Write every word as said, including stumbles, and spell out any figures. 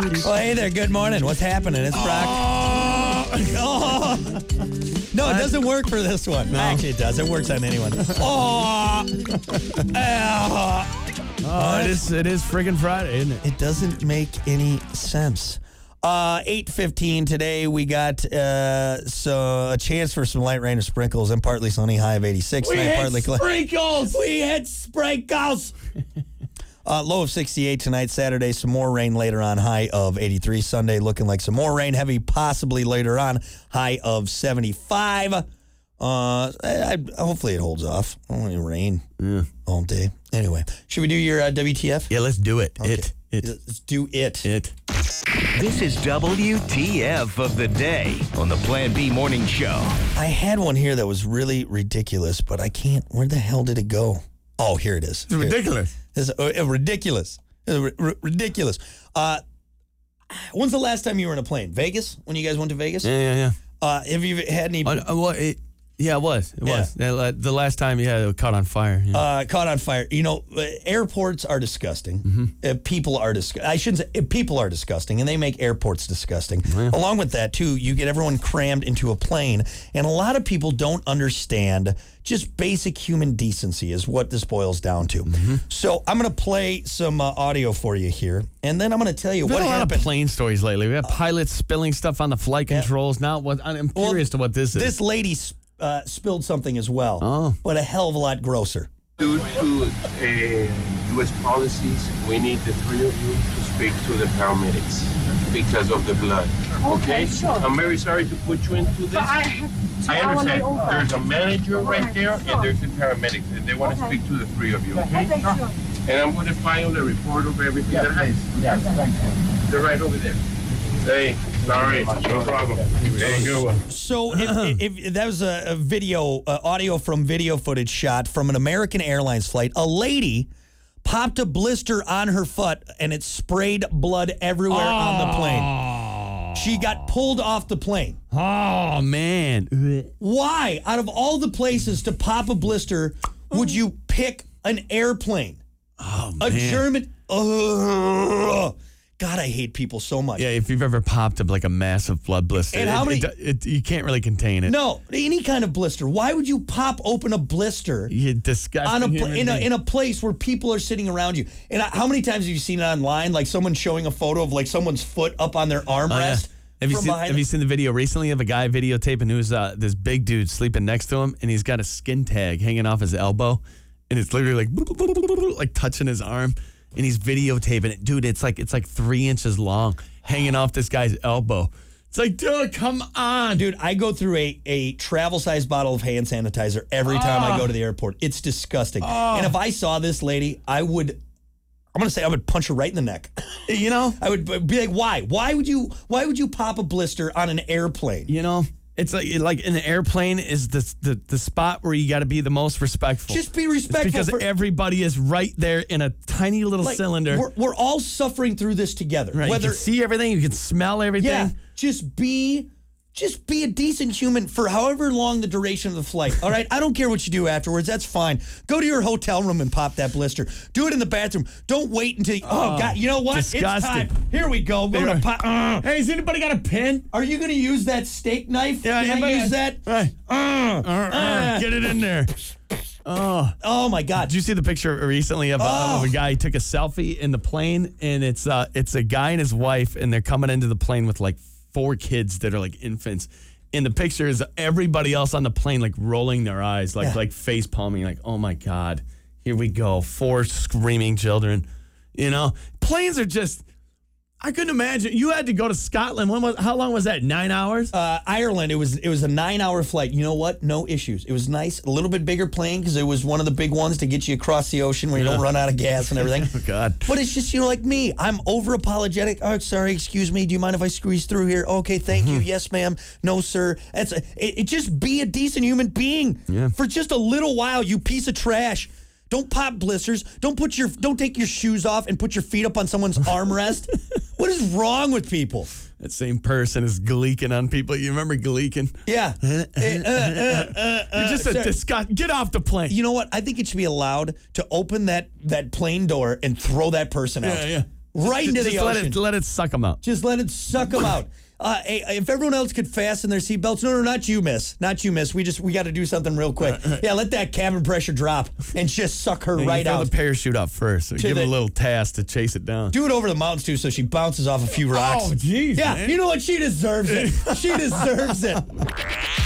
Oh, hey there. Good morning. What's happening? It's Brock. Oh. No, it doesn't work for this one. No. Actually, it does. It works on anyone. Oh. Oh, it is, it is friggin' Friday, isn't it? It doesn't make any sense. Uh, eight fifteen today, we got uh, so a chance for some light rain or sprinkles and partly sunny, high of eighty-six. We had partly sprinkles! We had sprinkles! uh, low of sixty-eight tonight. Saturday, some more rain later on, high of eighty-three. Sunday, looking like some more rain, heavy possibly later on, high of seventy-five. Uh, I, I, hopefully it holds off. I don't want any rain yeah. all day. Anyway, should we do your uh, W T F? Yeah, let's do it. Okay. It. It. Let's do it. It. This is W T F of the day on the Plan B Morning Show. I had one here that was really ridiculous, but I can't. Where the hell did it go? Oh, here it is. It's ridiculous. It's uh, ridiculous. Uh, r- ridiculous. Uh, when's the last time you were in a plane? Vegas? When you guys went to Vegas? Yeah, yeah, yeah. Uh, have you had any... Uh, well, it, yeah, it was. It Yeah. was. The, the last time, yeah, it caught on fire. Yeah. Uh, caught on fire. You know, uh, airports are disgusting. Mm-hmm. Uh, people are disgusting. I shouldn't say uh, people are disgusting, and they make airports disgusting. Yeah. Along with that, too, you get everyone crammed into a plane, and a lot of people don't understand just basic human decency is what this boils down to. Mm-hmm. So I'm going to play some uh, audio for you here, and then I'm going to tell you We've what had a lot happened. of plane stories lately. We have pilots spilling stuff on the flight Yeah. controls. Now, what I'm Well, curious to what this is. This lady uh, spilled something as well, Oh. but a hell of a lot grosser. Due to uh, U S policies, we need the three of you to speak to the paramedics because of the blood. Okay? Okay, sure. I'm very sorry to put you into this. But I have to, I I want understand. it over. There's a manager right there, Sure. and there's the paramedics, and they want to Okay. speak to the three of you. Okay? Okay, sure. And I'm going to file a report of everything that happened. Yeah, thank you. They're right over there. Hey, sorry, no problem. There you go. So if, if, if that was a, a video, uh, audio from video footage shot from an American Airlines flight, a lady popped a blister on her foot and it sprayed blood everywhere on the plane. She got pulled off the plane. Oh, man. Why, out of all the places to pop a blister, would you pick an airplane? Oh, A man. German... Ugh. God, I hate people so much. Yeah, if you've ever popped up like a massive blood blister, And how it- many- it- it- you can't really contain it. No, any kind of blister. Why would you pop open a blister You disgusting on a pl- human in a being. in a place where people are sitting around you? And I, how many times have you seen it online? Like someone showing a photo of like someone's foot up on their armrest. Oh, yeah. Have you from seen behind Have you them? seen the video recently of a guy videotaping who's uh, this big dude sleeping next to him, and he's got a skin tag hanging off his elbow, and it's literally like like touching his arm, and he's videotaping it, dude. It's like it's like three inches long, hanging off this guy's elbow. It's like, dude, come on, Dude, I go through a, a travel size bottle of hand sanitizer every time I go to the airport. It's disgusting. And if I saw this lady, I would, I'm going to say I would punch her right in the neck. You know, I would be like, why? Why would you, why would you pop a blister on an airplane? you know. It's like like an airplane is the the, the spot where you got to be the most respectful. Just be It's respectful. because for, everybody is right there in a tiny little like, cylinder. We're, we're all suffering through this together. Right, Whether you can see everything, you can smell everything. Yeah, just be just be a decent human for however long the duration of the flight. All right? I don't care what you do afterwards. That's fine. Go to your hotel room and pop that blister. Do it in the bathroom. Don't wait until you, oh, Oh, God, you know what? disgusting. It's time. Here we go. We're gonna pop, uh, Hey, has anybody got a pin? are you going to use that steak knife? Yeah, Can I anybody- use that? Right. Uh, Uh, uh, get it in there. Oh. oh, my God. Did you see the picture recently of, uh, Oh. of a guy who took a selfie in the plane, and it's uh, it's a guy and his wife, and they're coming into the plane with like four kids that are like infants. And the picture is everybody else on the plane like rolling their eyes, like Yeah. like face palming, like, oh my God, here we go, four screaming children. You know, planes are just. I couldn't imagine. You had to go to Scotland. When was? How long was that? Nine hours? Uh, Ireland, it was it was a nine-hour flight. You know what? No issues. It was nice. A little bit bigger plane because it was one of the big ones to get you across the ocean where you don't run out of gas and everything. Oh God. But it's just, you know, like me. I'm over apologetic. Oh, sorry, excuse me. Do you mind if I squeeze through here? Okay, thank you. Yes, ma'am. No, sir. It's it, it just be a decent human being Yeah. for just a little while, you piece of trash. Don't pop blisters. Don't put your don't take your shoes off and put your feet up on someone's armrest. What is wrong with people? That same person is gleeking on people. You remember gleeking? Yeah. Eh, uh, uh, uh, You're just a sir. disgust. Get off the plane. You know what? I think it should be allowed to open that that plane door and throw that person out. Yeah, yeah. right into just the let ocean. it, let it suck them out. Just let it suck them out. Uh, hey, if everyone else could fasten their seatbelts, no, no, not you, miss. Not you, miss. We just we got to do something real quick. Yeah, let that cabin pressure drop and just suck her And right you throw out. the parachute up first. So give the- her a little task to chase it down. Do it over the mountains, too, so she bounces off a few rocks. Oh, jeez, Yeah, man. you know what? She deserves it. She deserves it.